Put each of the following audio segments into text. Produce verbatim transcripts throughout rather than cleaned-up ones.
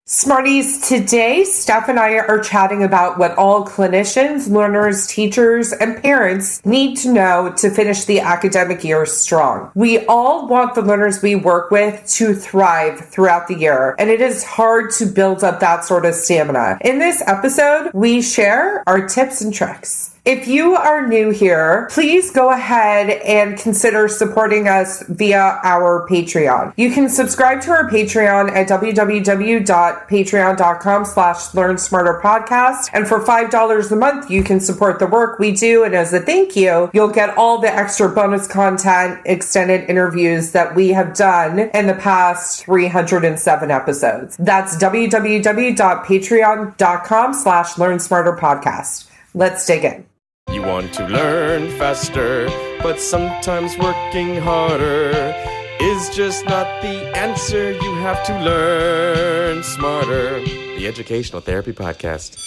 Smarties, today, Steph and I are chatting about what all clinicians, learners, teachers, and parents need to know to finish the academic year strong. We all want the learners we work with to thrive throughout the year, and it is hard to build up that sort of stamina. In this episode, we share our tips and tricks. If you are new here, please go ahead and consider supporting us via our Patreon. You can subscribe to our Patreon at www.patreon.com slash learn smarter podcast. And for five dollars a month, you can support the work we do. And as a thank you, you'll get all the extra bonus content, extended interviews that we have done in the past three hundred seven episodes. That's www.patreon.com slash learn smarter podcast. Let's dig in. You want to learn faster, but sometimes working harder is just not the answer. You have to learn smarter. The Educational Therapy Podcast.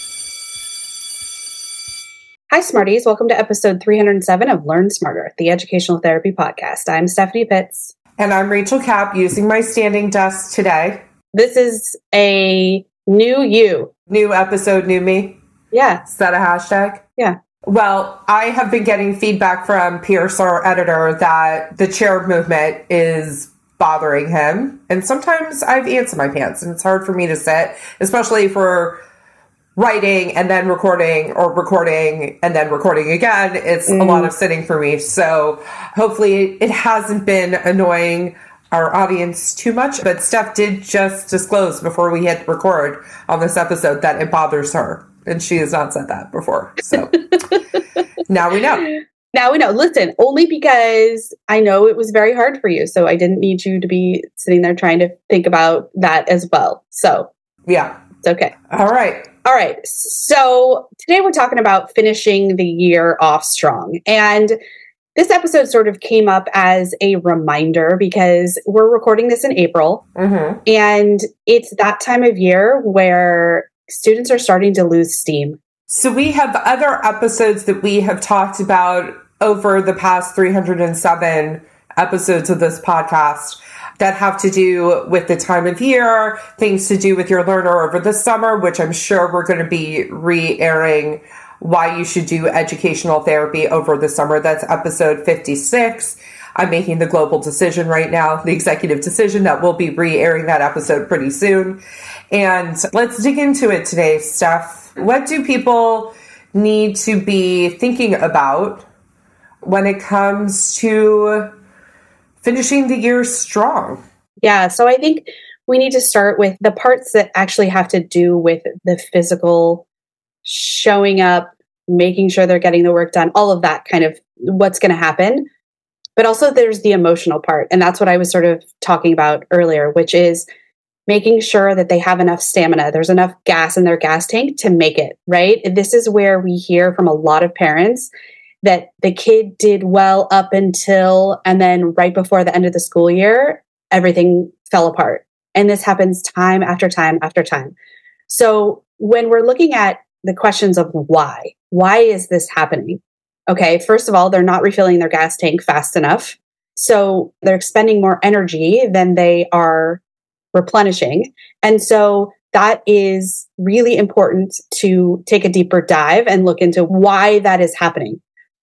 Hi, Smarties. Welcome to episode three hundred seven of Learn Smarter, the Educational Therapy Podcast. I'm Stephanie Pitts. And I'm Rachel Kapp, using my standing desk today. This is a new you. New episode, new me? Yeah. Is that a hashtag? Yeah. Well, I have been getting feedback from Pierce, our editor, that the chair movement is bothering him. And sometimes I've ants in my pants, and it's hard for me to sit, especially for writing and then recording, or recording and then recording again. It's mm. a lot of sitting for me. So hopefully it hasn't been annoying our audience too much. But Steph did just disclose before we hit record on this episode that it bothers her. And she has not said that before. So now we know. Now we know. Listen, only because I know it was very hard for you. So I didn't need you to be sitting there trying to think about that as well. So yeah, it's okay. All right. All right. So today we're talking about finishing the year off strong. And this episode sort of came up as a reminder because we're recording this in April. Mm-hmm. And it's that time of year where students are starting to lose steam. So we have other episodes that we have talked about over the past three hundred seven episodes of this podcast that have to do with the time of year, things to do with your learner over the summer, which I'm sure we're going to be re-airing why you should do educational therapy over the summer. That's episode fifty-six. I'm making the global decision right now, the executive decision, that we'll be re-airing that episode pretty soon. And let's dig into it today, Steph. What do people need to be thinking about when it comes to finishing the year strong? Yeah, so I think we need to start with the parts that actually have to do with the physical showing up, making sure they're getting the work done, all of that kind of what's going to happen. But also there's the emotional part. And that's what I was sort of talking about earlier, which is making sure that they have enough stamina. There's enough gas in their gas tank to make it, right? This is where we hear from a lot of parents that the kid did well up until, and then right before the end of the school year, everything fell apart. And this happens time after time after time. So when we're looking at the questions of why, why is this happening? Okay, first of all, they're not refilling their gas tank fast enough. So they're expending more energy than they are replenishing. And so that is really important to take a deeper dive and look into why that is happening.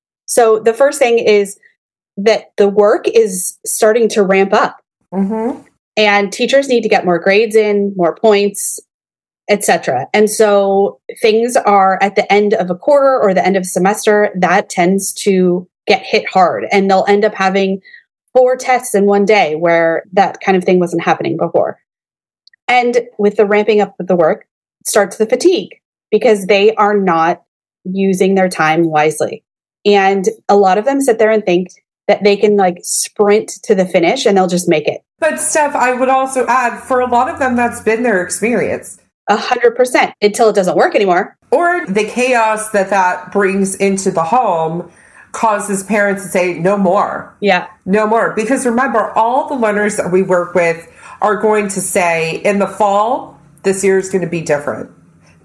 So the first thing is that the work is starting to ramp up. Mm-hmm. And teachers need to get more grades in, more points, et cetera. And so things are at the end of a quarter or the end of a semester, that tends to get hit hard. And they'll end up having four tests in one day where that kind of thing wasn't happening before. And with the ramping up of the work starts the fatigue because they are not using their time wisely. And a lot of them sit there and think that they can like sprint to the finish and they'll just make it. But Steph, I would also add, for a lot of them, that's been their experience. A hundred percent until it doesn't work anymore. Or the chaos that that brings into the home causes parents to say, no more. Yeah. No more. Because remember, all the learners that we work with are going to say, in the fall, this year is going to be different.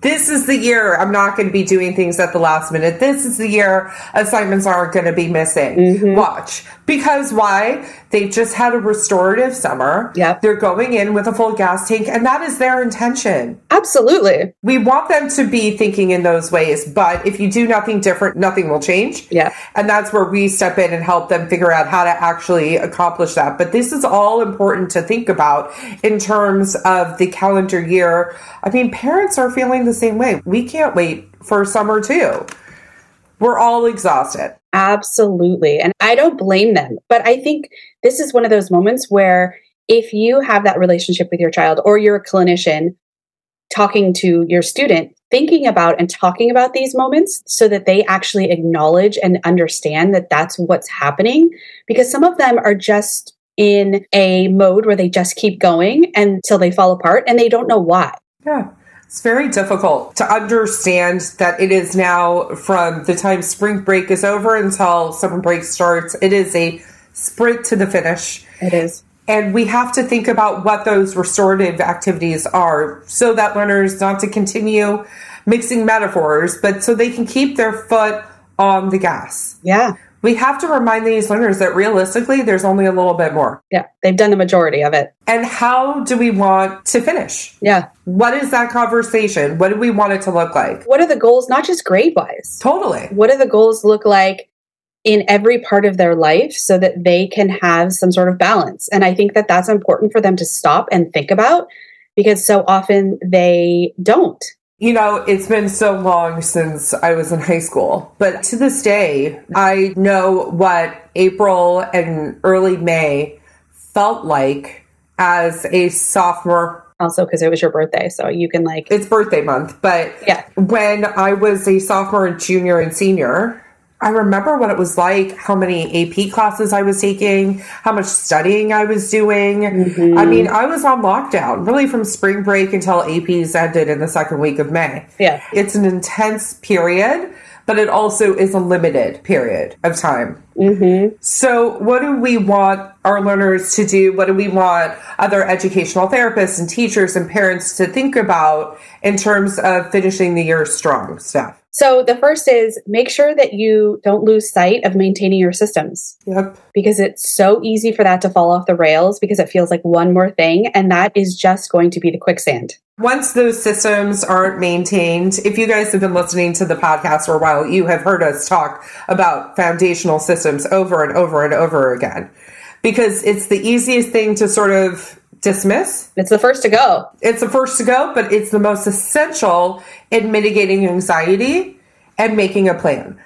this is the year I'm not going to be doing things at the last minute. This is the year assignments aren't going to be missing. Mm-hmm. Watch. Because why? They just had a restorative summer. Yep. They're going in with a full gas tank, and that is their intention. Absolutely. We want them to be thinking in those ways, but if you do nothing different, nothing will change. Yeah. And that's where we step in and help them figure out how to actually accomplish that. But this is all important to think about in terms of the calendar year. I mean, parents are feeling the same way. We can't wait for summer too. We're all exhausted. Absolutely. And I don't blame them. But I think this is one of those moments where if you have that relationship with your child or you're a clinician talking to your student, thinking about and talking about these moments so that they actually acknowledge and understand that that's what's happening, because some of them are just in a mode where they just keep going until they fall apart and they don't know why. Yeah. It's very difficult to understand that it is now from the time spring break is over until summer break starts. It is a sprint to the finish. It is. And we have to think about what those restorative activities are so that learners not to continue mixing metaphors, but so they can keep their foot on the gas. Yeah. We have to remind these learners that realistically, there's only a little bit more. Yeah, they've done the majority of it. And how do we want to finish? Yeah. What is that conversation? What do we want it to look like? What are the goals, not just grade-wise? Totally. What do the goals look like in every part of their life so that they can have some sort of balance? And I think that that's important for them to stop and think about, because so often they don't. You know, it's been so long since I was in high school, but to this day, I know what April and early May felt like as a sophomore. Also, because it was your birthday, so you can like... It's birthday month, but yeah. When I was a sophomore, junior, and senior, I remember what it was like, how many A P classes I was taking, how much studying I was doing. Mm-hmm. I mean, I was on lockdown really from spring break until A Ps ended in the second week of May. Yeah. It's an intense period, but it also is a limited period of time. Mm-hmm. So what do we want our learners to do? What do we want other educational therapists and teachers and parents to think about in terms of finishing the year strong, Steph? So the first is make sure that you don't lose sight of maintaining your systems. Yep. Because it's so easy for that to fall off the rails because it feels like one more thing. And that is just going to be the quicksand. Once those systems aren't maintained, if you guys have been listening to the podcast for a while, you have heard us talk about foundational systems over and over and over again. Because it's the easiest thing to sort of dismiss. It's the first to go. It's the first to go, but it's the most essential in mitigating anxiety and making a plan.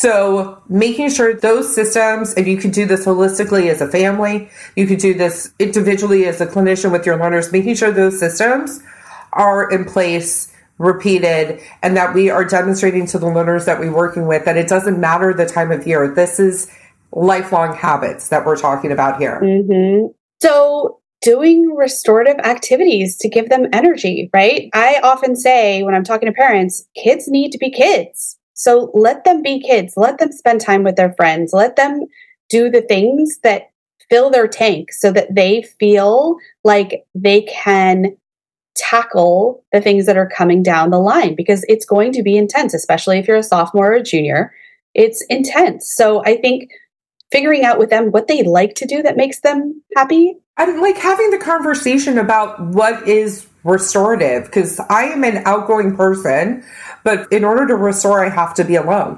So making sure those systems, and you can do this holistically as a family, you could do this individually as a clinician with your learners, making sure those systems are in place, repeated, and that we are demonstrating to the learners that we're working with that it doesn't matter the time of year. This is lifelong habits that we're talking about here. Mm-hmm. So doing restorative activities to give them energy, right? I often say when I'm talking to parents, kids need to be kids. So let them be kids. Let them spend time with their friends. Let them do the things that fill their tank so that they feel like they can tackle the things that are coming down the line, because it's going to be intense, especially if you're a sophomore or a junior. It's intense. So I think figuring out with them what they like to do that makes them happy. I'm like having the conversation about what is restorative, because I am an outgoing person, but in order to restore, I have to be alone.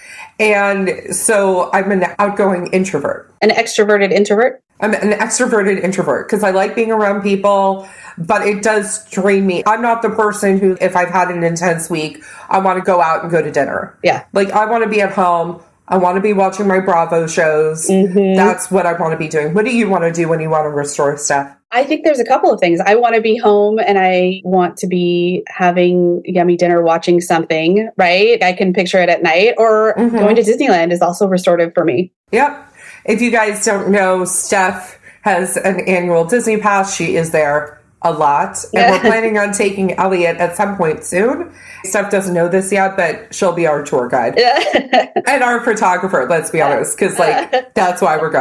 And so I'm an outgoing introvert. An extroverted introvert? I'm an extroverted introvert because I like being around people, but it does drain me. I'm not the person who, if I've had an intense week, I want to go out and go to dinner. Yeah. Like I want to be at home. I want to be watching my Bravo shows. Mm-hmm. That's what I want to be doing. What do you want to do when you want to restore stuff? I think there's a couple of things. I want to be home and I want to be having yummy dinner, watching something, right? I can picture it at night, or mm-hmm. going to Disneyland is also restorative for me. Yep. If you guys don't know, Steph has an annual Disney pass. She is there a lot. And we're planning on taking Elliot at some point soon. Steph doesn't know this yet, but she'll be our tour guide. And our photographer, let's be honest, because like that's why we're going.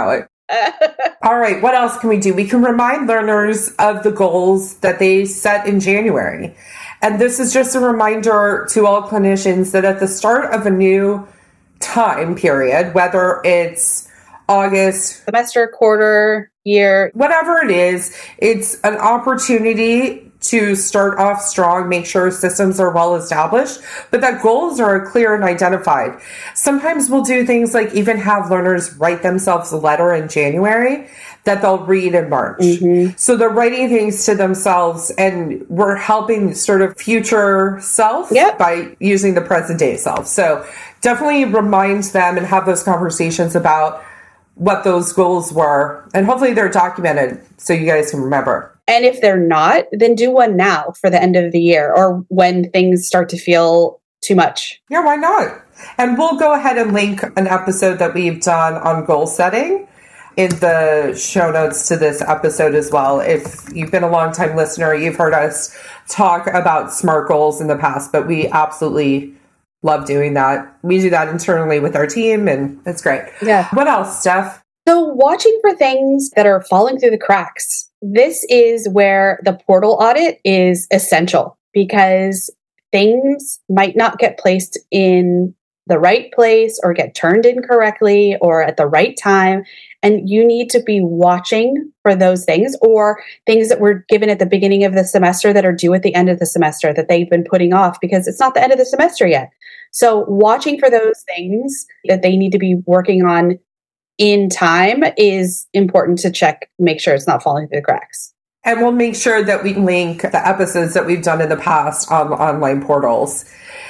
All right, what else can we do? We can remind learners of the goals that they set in January. And this is just a reminder to all clinicians that at the start of a new time period, whether it's August, semester, quarter, year, whatever it is, it's an opportunity to start off strong, make sure systems are well established, but that goals are clear and identified. Sometimes we'll do things like even have learners write themselves a letter in January that they'll read in March. Mm-hmm. So they're writing things to themselves, and we're helping sort of future self yep. by using the present day self. So definitely remind them and have those conversations about what those goals were, and hopefully they're documented so you guys can remember. And if they're not, then do one now for the end of the year or when things start to feel too much. Yeah, why not? And we'll go ahead and link an episode that we've done on goal setting in the show notes to this episode as well. If you've been a long-time listener, you've heard us talk about SMART goals in the past, but we absolutely love doing that. We do that internally with our team, and it's great. Yeah. What else, Steph? So watching for things that are falling through the cracks. This is where the portal audit is essential, because things might not get placed in the right place or get turned in correctly or at the right time. And you need to be watching for those things, or things that were given at the beginning of the semester that are due at the end of the semester that they've been putting off because it's not the end of the semester yet. So watching for those things that they need to be working on in time is important to check, make sure it's not falling through the cracks. And we'll make sure that we link the episodes that we've done in the past on online portals.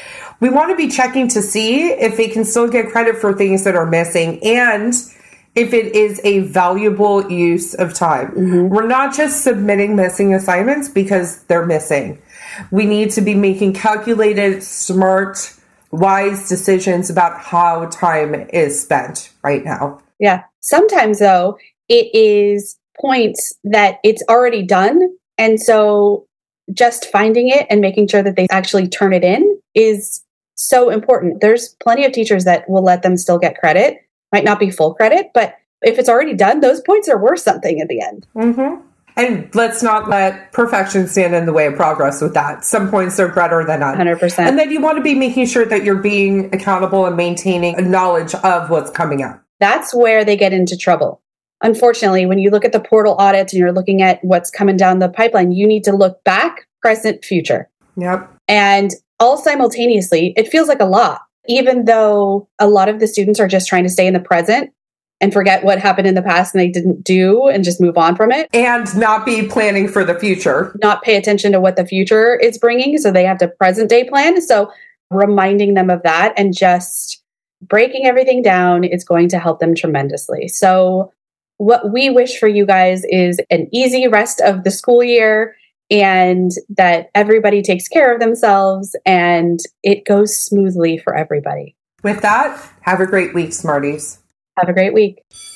We want to be checking to see if they can still get credit for things that are missing and if it is a valuable use of time. Mm-hmm. We're not just submitting missing assignments because they're missing. We need to be making calculated, smart, wise decisions about how time is spent right now. Yeah. Sometimes, though, it is points that it's already done. And so just finding it and making sure that they actually turn it in is so important. There's plenty of teachers that will let them still get credit. Might not be full credit, but if it's already done, those points are worth something at the end. Mm-hmm. And let's not let perfection stand in the way of progress with that. Some points are better than none. one hundred percent. And then you want to be making sure that you're being accountable and maintaining a knowledge of what's coming up. That's where they get into trouble. Unfortunately, when you look at the portal audits and you're looking at what's coming down the pipeline, you need to look back, present, future. Yep. And all simultaneously, it feels like a lot, even though a lot of the students are just trying to stay in the present and forget what happened in the past and they didn't do and just move on from it. And not be planning for the future. Not pay attention to what the future is bringing. So they have to present day plan. So reminding them of that and just breaking everything down is going to help them tremendously. So what we wish for you guys is an easy rest of the school year and that everybody takes care of themselves and it goes smoothly for everybody. With that, have a great week, Smarties. Have a great week.